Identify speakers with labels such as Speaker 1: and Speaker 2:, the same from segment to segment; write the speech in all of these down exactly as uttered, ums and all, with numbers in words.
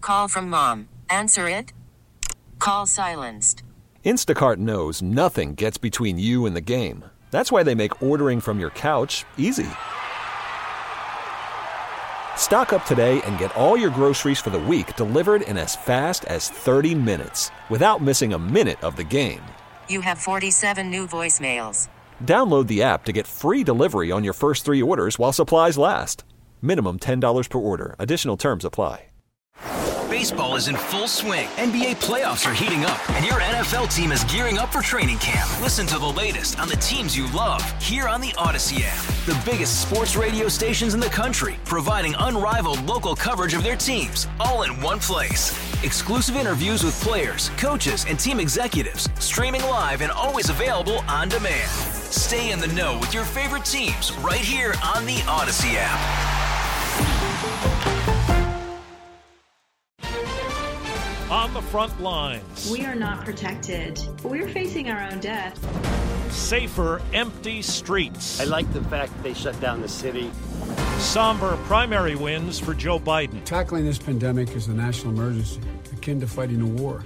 Speaker 1: Call from mom. Answer it. Call silenced.
Speaker 2: Instacart knows nothing gets between you and the game. That's why they make ordering from your couch easy. Stock up today and get all your groceries for the week delivered in as fast as thirty minutes without missing a minute of the game.
Speaker 1: You have forty-seven new voicemails.
Speaker 2: Download the app to get free delivery on your first three orders while supplies last. Minimum ten dollars per order. Additional terms apply.
Speaker 3: Baseball is in full swing. N B A playoffs are heating up, and your N F L team is gearing up for training camp. Listen to the latest on the teams you love here on the Odyssey app. The biggest sports radio stations in the country, providing unrivaled local coverage of their teams, all in one place. Exclusive interviews with players, coaches, and team executives, streaming live and always available on demand. Stay in the know with your favorite teams right here on the Odyssey app.
Speaker 4: On the front lines.
Speaker 5: We are not protected. We're facing our own death.
Speaker 4: Safer, empty streets.
Speaker 6: I like the fact that they shut down the city.
Speaker 4: Somber primary wins for Joe Biden.
Speaker 7: Tackling this pandemic is a national emergency, akin to fighting a war.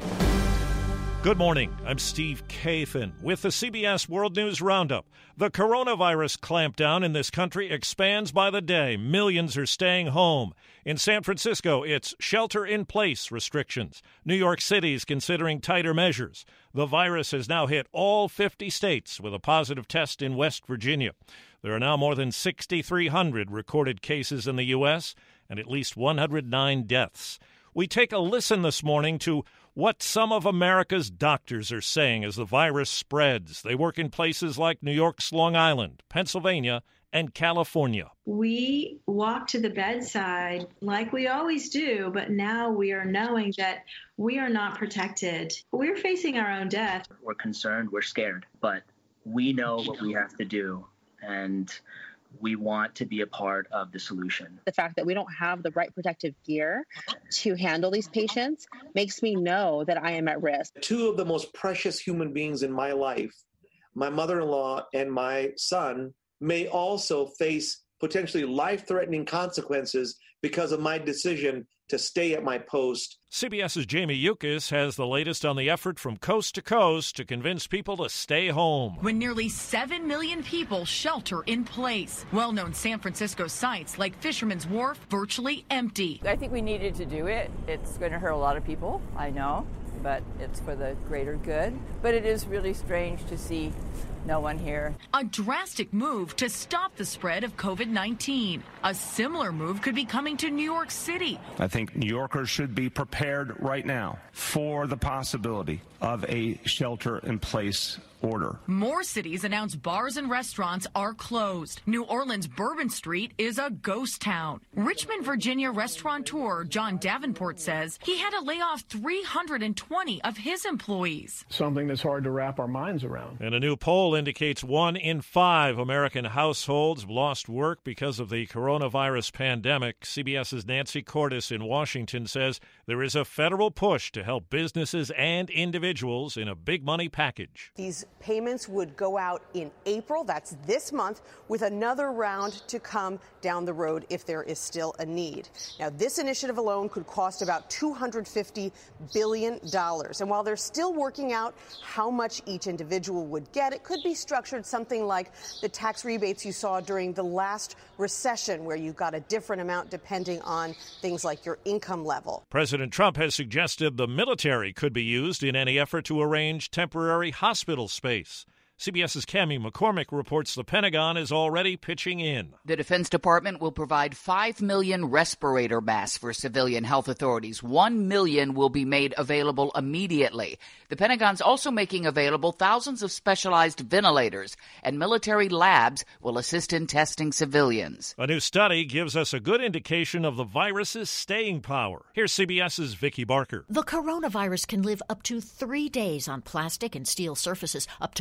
Speaker 4: Good morning. I'm Steve Kathan with the C B S World News Roundup. The coronavirus clampdown in this country expands by the day. Millions are staying home. In San Francisco, it's shelter-in-place restrictions. New York City is considering tighter measures. The virus has now hit all fifty states with a positive test in West Virginia. There are now more than six thousand three hundred recorded cases in the U S and at least one hundred nine deaths. We take a listen this morning to what some of America's doctors are saying as the virus spreads. They work in places like New York's Long Island, Pennsylvania, and California.
Speaker 5: We walk to the bedside like we always do, but now we are knowing that we are not protected. We're facing our own death.
Speaker 8: We're concerned, we're scared, but we know what we have to do, and we want to be a part of the solution.
Speaker 9: The fact that we don't have the right protective gear to handle these patients makes me know that I am at risk.
Speaker 10: Two of the most precious human beings in my life, my mother-in-law and my son, may also face potentially life-threatening consequences because of my decision to stay at my post.
Speaker 4: CBS's Jamie Yuccas has the latest on the effort from coast to coast to convince people to stay home.
Speaker 11: When nearly seven million people shelter in place, well-known San Francisco sites like Fisherman's Wharf virtually empty.
Speaker 12: I think we needed to do it. It's going to hurt a lot of people, I know, but it's for the greater good. But it is really strange to see no one here.
Speaker 11: A drastic move to stop the spread of COVID nineteen. A similar move could be coming to New York City.
Speaker 13: I think New Yorkers should be prepared right now for the possibility of a shelter-in-place order.
Speaker 11: More cities announced bars and restaurants are closed. New Orleans' Bourbon Street is a ghost town. Richmond, Virginia restaurateur John Davenport says he had to lay off three hundred twenty of his employees.
Speaker 14: Something that's hard to wrap our minds around.
Speaker 4: And a new poll indicates one in five American households lost work because of the coronavirus pandemic. CBS's Nancy Cordes in Washington says there is a federal push to help businesses and individuals in a big money package.
Speaker 15: These payments would go out in April, that's this month, with another round to come down the road if there is still a need. Now, this initiative alone could cost about two hundred fifty billion dollars. And while they're still working out how much each individual would get, it could be structured something like the tax rebates you saw during the last recession, where you got a different amount depending on things like your income level.
Speaker 4: President Trump has suggested the military could be used in any effort to arrange temporary hospital space. CBS's Cami McCormick reports the Pentagon is already pitching in.
Speaker 16: The Defense Department will provide five million respirator masks for civilian health authorities. one million will be made available immediately. The Pentagon's also making available thousands of specialized ventilators, and military labs will assist in testing civilians.
Speaker 4: A new study gives us a good indication of the virus's staying power. Here's CBS's Vicki Barker.
Speaker 17: The coronavirus can live up to three days on plastic and steel surfaces, up to one day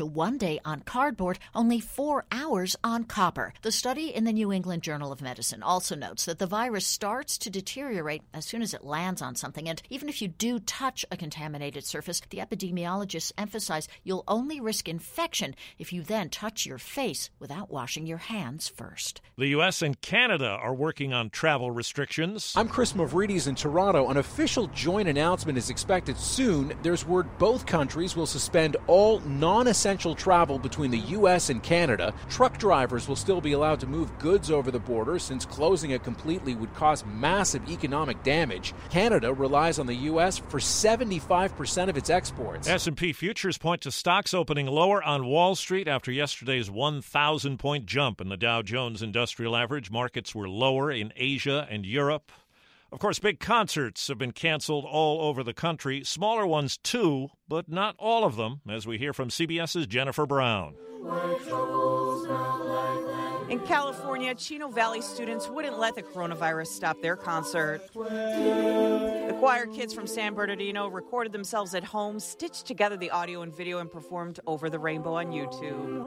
Speaker 17: day on cardboard, only four hours on copper. The study in the New England Journal of Medicine also notes that the virus starts to deteriorate as soon as it lands on something, and even if you do touch a contaminated surface, the epidemiologists emphasize you'll only risk infection if you then touch your face without washing your hands first.
Speaker 4: The U S and Canada are working on travel restrictions.
Speaker 2: I'm Chris Mavridis in Toronto. An official joint announcement is expected soon. There's word both countries will suspend all non-essential travel between the U S and Canada. Truck drivers will still be allowed to move goods over the border, since closing it completely would cause massive economic damage. Canada relies on the U S for seventy-five percent of its exports.
Speaker 4: S and P futures point to stocks opening lower on Wall Street after yesterday's one thousand point jump in the Dow Jones Industrial Average. Markets were lower in Asia and Europe. Of course, big concerts have been canceled all over the country. Smaller ones, too, but not all of them, as we hear from CBS's Jennifer Brown.
Speaker 18: In California, Chino Valley students wouldn't let the coronavirus stop their concert. The choir kids from San Bernardino recorded themselves at home, stitched together the audio and video, and performed Over the Rainbow on YouTube.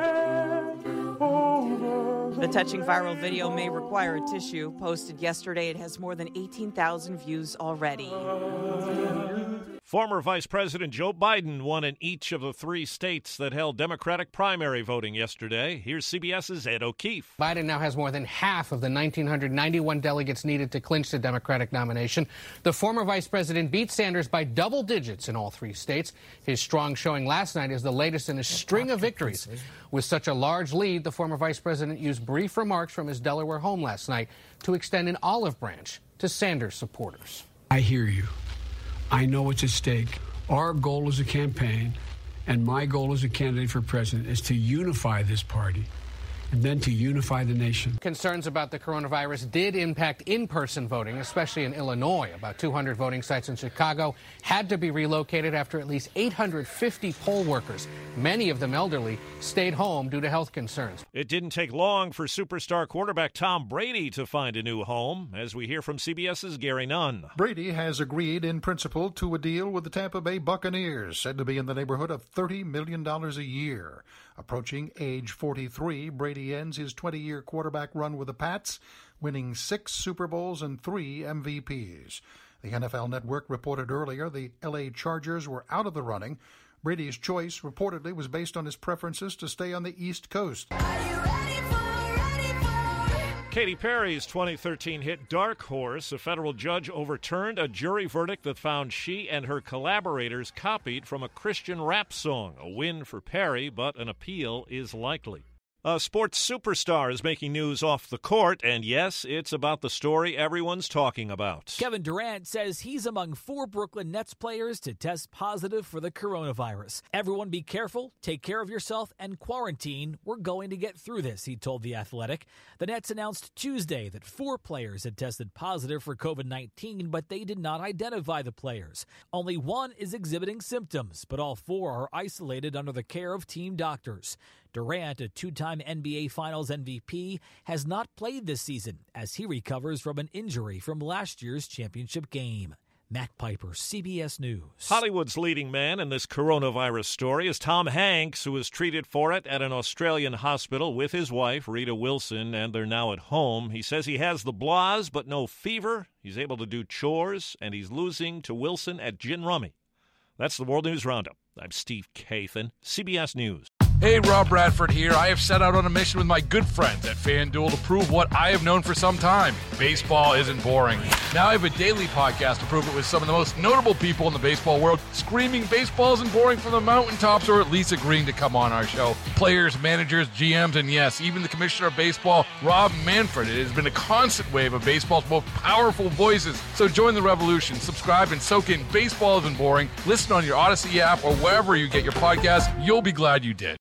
Speaker 18: The touching viral video may require a tissue. Posted yesterday, it has more than eighteen thousand views already.
Speaker 4: Former Vice President Joe Biden won in each of the three states that held Democratic primary voting yesterday. Here's CBS's Ed O'Keefe.
Speaker 19: Biden now has more than half of the one thousand nine hundred ninety-one delegates needed to clinch the Democratic nomination. The former vice president beat Sanders by double digits in all three states. His strong showing last night is the latest in a string of victories. With such a large lead, the former vice president used brief remarks from his Delaware home last night to extend an olive branch to Sanders supporters.
Speaker 7: I hear you. I know what's at stake. Our goal as a campaign, and my goal as a candidate for president, is to unify this party and then to unify the nation.
Speaker 19: Concerns about the coronavirus did impact in-person voting, especially in Illinois. About two hundred voting sites in Chicago had to be relocated after at least eight hundred fifty poll workers, many of them elderly, stayed home due to health concerns.
Speaker 4: It didn't take long for superstar quarterback Tom Brady to find a new home, as we hear from CBS's Gary Nunn.
Speaker 20: Brady has agreed in principle to a deal with the Tampa Bay Buccaneers, said to be in the neighborhood of thirty million dollars a year. Approaching age forty-three, Brady ends his twenty-year quarterback run with the Pats, winning six Super Bowls and three M V Ps. The N F L Network reported earlier the L A Chargers were out of the running. Brady's choice reportedly was based on his preferences to stay on the East Coast.
Speaker 4: Katy Perry's twenty thirteen hit Dark Horse, a federal judge overturned a jury verdict that found she and her collaborators copied from a Christian rap song. A win for Perry, but an appeal is likely. A sports superstar is making news off the court, and yes, it's about the story everyone's talking about.
Speaker 21: Kevin Durant says he's among four Brooklyn Nets players to test positive for the coronavirus. Everyone be careful, take care of yourself, and quarantine. We're going to get through this, he told The Athletic. The Nets announced Tuesday that four players had tested positive for covid nineteen, but they did not identify the players. Only one is exhibiting symptoms, but all four are isolated under the care of team doctors. Durant, a two-time N B A Finals M V P, has not played this season as he recovers from an injury from last year's championship game. Matt Piper, C B S News.
Speaker 4: Hollywood's leading man in this coronavirus story is Tom Hanks, who was treated for it at an Australian hospital with his wife, Rita Wilson, and they're now at home. He says he has the blahs but no fever. He's able to do chores, and he's losing to Wilson at gin rummy. That's the World News Roundup. I'm Steve Kathan, C B S News.
Speaker 22: Hey, Rob Bradford here. I have set out on a mission with my good friends at FanDuel to prove what I have known for some time. Baseball isn't boring. Now I have a daily podcast to prove it with some of the most notable people in the baseball world, screaming baseball isn't boring from the mountaintops, or at least agreeing to come on our show. Players, managers, G Ms, and yes, even the commissioner of baseball, Rob Manfred. It has been a constant wave of baseball's most powerful voices. So join the revolution. Subscribe and soak in Baseball Isn't Boring. Listen on your Odyssey app or wherever you get your podcasts. You'll be glad you did.